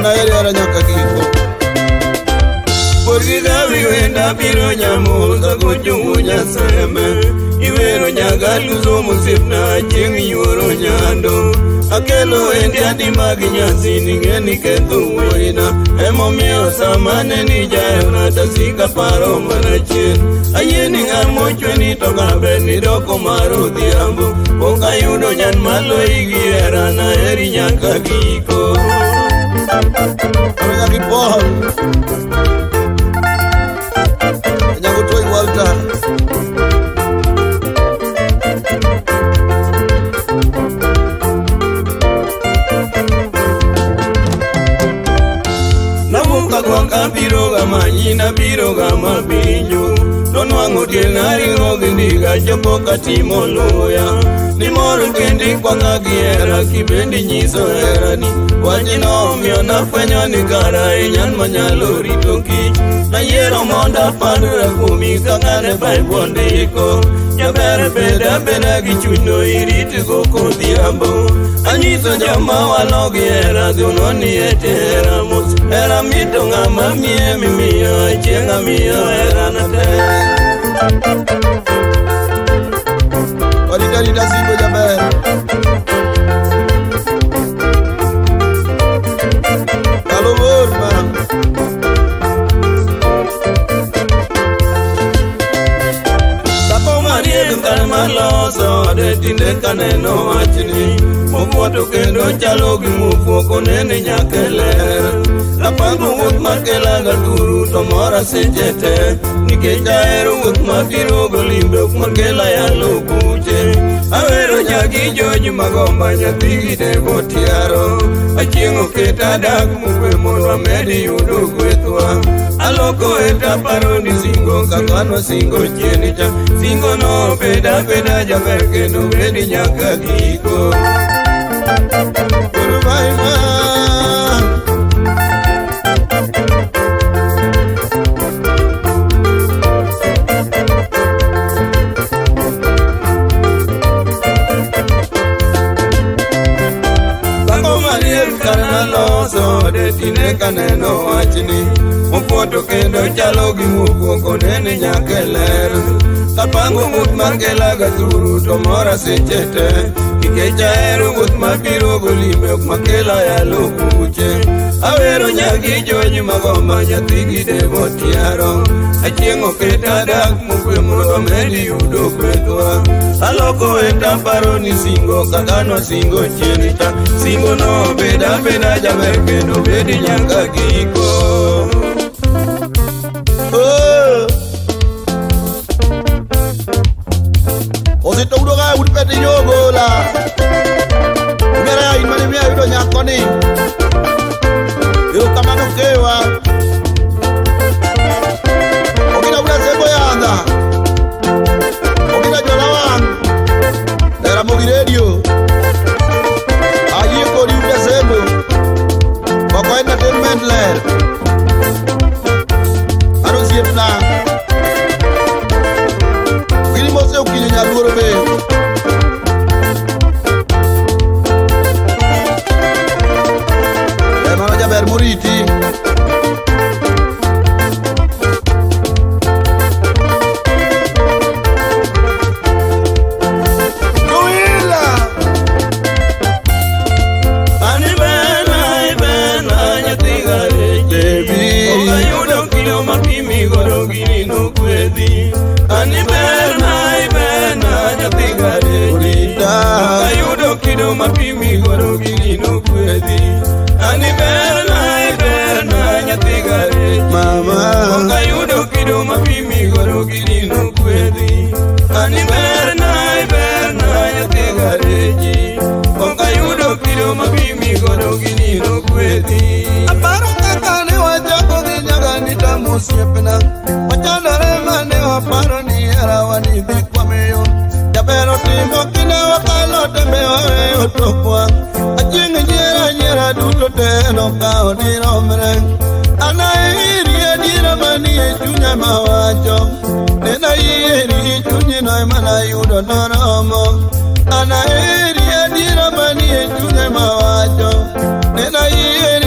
Ana eri nyaka giko. Porque Gabriel wenda biro nyamuza kuchungu nyaseme. Iwero nyaga luzo musipna chengi yoro nyando. Akelo endi adi magi nyasi ningeni kethu woina. Emo miyo samane ni jayo na tasika paro manachien. Ayeni ngamo chweni toka beni doko maru dhiambo. Poka yudo jan malo igiera na eri nyaka giko. Nyaka Paul. Nyaka Toy Walter. Namuka biro gama nyina biro gama binju. Nonwango tienari ngogindiga chopo katimo loya. Ni moro kendi kwa ngagiera kibendi nyiso herani. Wajino mio na fwenyo ni kara inyan manyalo rito kich. Na yero monda pandura kumi kangane baibondiko. Jabere beda gichuno iriti goko dhiambo. Anyiso jama walogiera dhunoni etera mus. Era mito ngama mie mimio chenga mio era na te. Walida simbo jabere. Halo Burma. Sako mariye maloso de tinde kaneno wachni. Mokwoto kendo chalo gi mufoko nene nyakeler. Rapango wuth makela gaturu to mora sechete. Nikech ahero wuth mabiro golimbe ok makela yalo buche. Awero nyagi joji magomba nyathi gide botiaro. Achieng' oketa dak mukwe mondo amedi yudo gwethwa. Aloko eta paro ni singo kakano singo chieni cha. Singo no beda jaber kendo bedi nyaka giko. Loso de tine kaneno wachni. Mokwoto kendo chalo gi mufoko nene nyakeler. Kapango wuth makela gaturu to mora sechete. Nikech ahero wuth mabiro golimbe ok makela yalo buche. Awero nyagi joji magomba nyathi gide motiaro. Achieng' oketa dak mukwe mondo medi yudo gwethwa. Aloko eta paro ni singo kakano singo chieni cha. Singo no beda jaber kendo bedi nyaka giko. Osito udoga udipeti nyogola. Ugera imani mia yudo nyakoni. Yo kamano kewa. Ogina ula sebo yanda. Ogina jola wan. Era mogi radio. Ayi ko ula sebo. Bako entertainment ler. Aro siepna. Gini mose ukini nyaluoro be. Emano jaber muriti. Mapimi goro gini no kwedi. Ani berna nyathi gare. Mama Oka yudo kido mapimi goro gini no kwedi. Ani berna nyathi gare. Oka yudo kido mapimi goro gini no kwedi. aparo kaka ne wajako gi nyaga ni tamu siepna. Wachandore mane waparo ni era wani dhi kwameyo. Jabero timo kine wakalo tembe waweyo tokwa. Achieng' nyera duto teno kao diromre. Anairi edira manie chunya mawacho. Nena iri chunyi no mana yudo noromo. Anairi edira manie chunya mawacho. Nena iri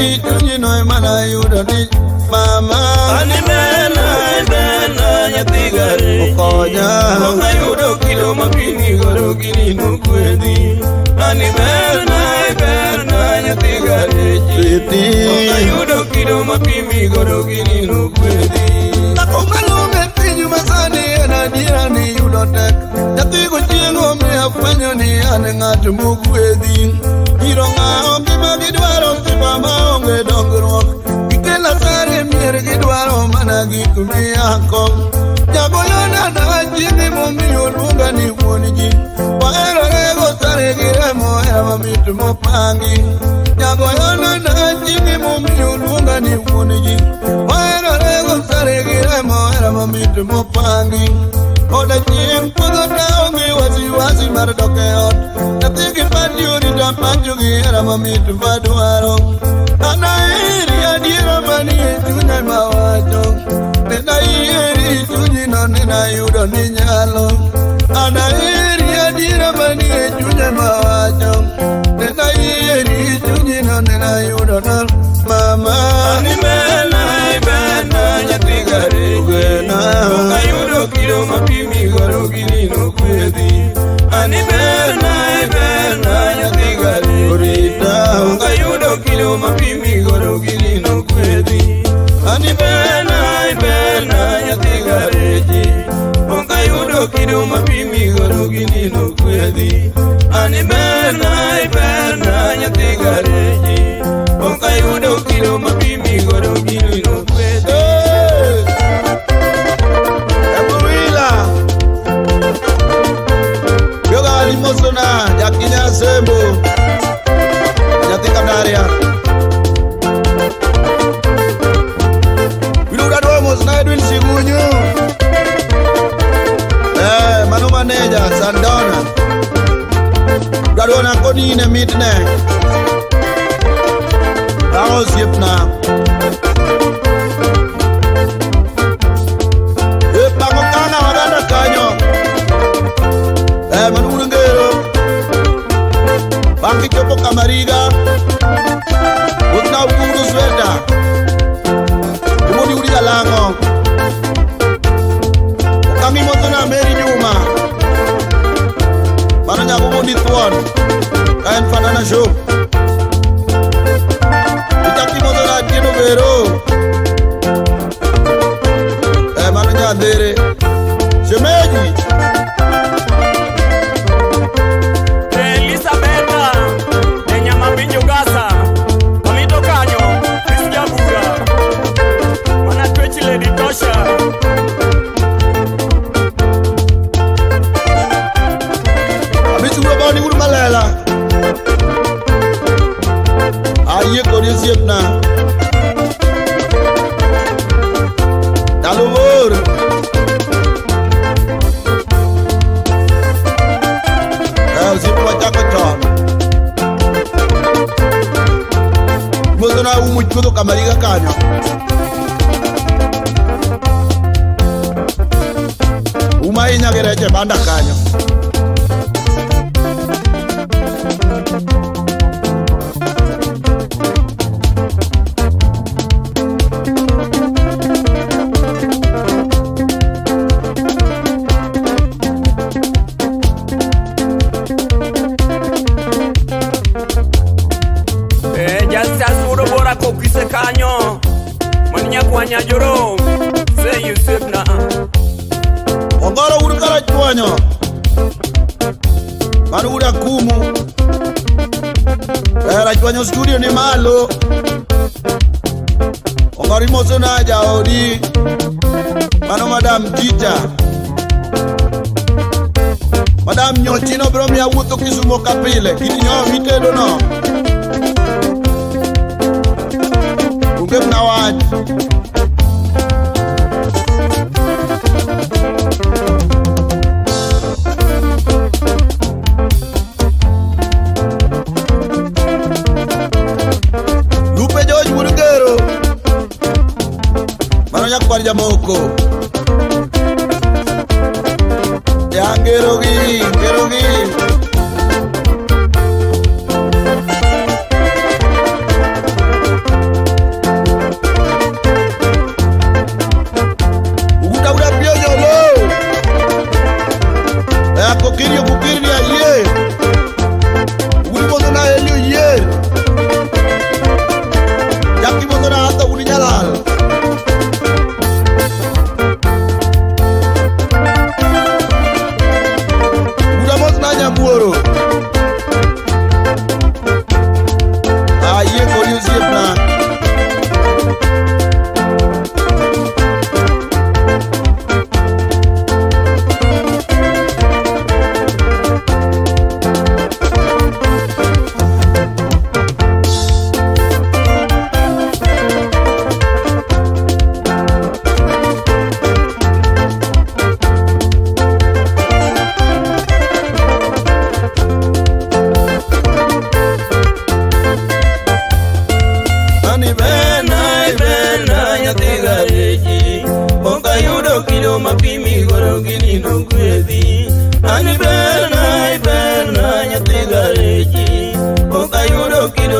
eri chunyi no mana yudo ni mama Ani bena nyathigare Okonya Oka yudo kilo mapini goro gini nukwedi Ani bena nyathigare Sweetie Oka yudo kilo mapini goro gini nukwedi Tako malume pinyu masani ena dira ni yudo tek Nyathigo chiengo me afwenyo ni ane ng'atu mukwedi Iro ng'ao gima gidwaro tiba maonge dongruok Gikela sare mier gidwaro mana gik miyako Jagoyona na jini momiyo luonga ni wuon ji Wahero rego sare giremo era mamit mopangi Jagoyona na jini momiyo luonga ni wuon ji Wahero rego sare giremo era mamit mopangi Oda chieng puodho taonge wasi mar doke ot Nyathi gi pati orita panjo gi era mamit madwaro Anaeri adiera manie chunya mawacho Nena ieri chunyi no nena yudo ni nyalo Anaeri adiera manie chunya mawacho Nena ieri chunyi no nena yudo na mama Ani bena nyathigare Oka yudo kilo mapimi goro gini nukwedi Ani bena nyathigare Orita Oka yudo kilo mapimi goro gini nukwedi Ani bena nyathigare Oka yudo kilo mapimi goro gini nukwedi Ani bena nyathigare Oka yudo kilo mapimi goro gini nukwedi Ebuwila Yoga limosona Jakinya sembo Jatika daria Wiluda domos na Edwin Sigunyu Manu manager Sandona Gadona konine mitne Ramos yipna Pangokana wadana kanyo Manu ngero Banki chopo kamariga Utna ukuru sweta Umudi uri galango Ukami motona meri nyuma Mana nyaku mundi tuan Kain fanana show Itaki motona kino vero Mana nyadere Shemeji Elisabetta Enyama binyo gasa Amito kanyo Christian Bura Mana twechi Lady Tosha Abitu urabani uru malela Aye kodi siepna Dalumur Sipu wachako chon Mozona umuchudo kamariga kanyo Umainya gereche banda kanyo Kokise kanyo Manya kwanya joro Say Yusuf na Ongoro urukara chwanyo Manu ura kumu Era chwanyo studio ni malo Ongori moso na jaodi Manu madam Tita Madam Nyochino bro mi awuto kisumo kapile Kiti nyo mitedo no Ungep na waj Lupe George Murugero Manonya kwari jamoko Ya ngerogi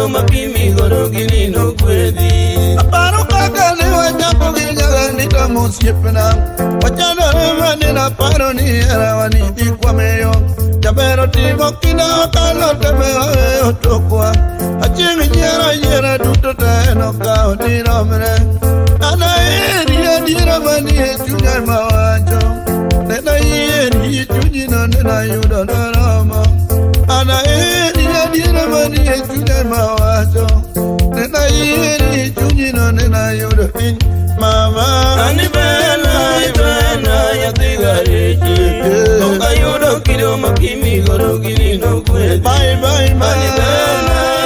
kido mapimi goro gini no kwedi. Aparo kaka ni wajapo ginyaga nita musiepena. Wachana rema nina paro ni era wanidi kwa meyo. Jabero timo kina wakalo teme otokwa. Achingi jera tuto taeno kao diromre. Ana dira mani chunya mawajo. Nena chunyi no nena yudo darama. Ana dira mani chunya mawajo. Nena chunyi no nena yudo in mama. Ani bena ya tigareji. Toka yudo kido mapimi goro gini no kwedi. Bye. Ani bena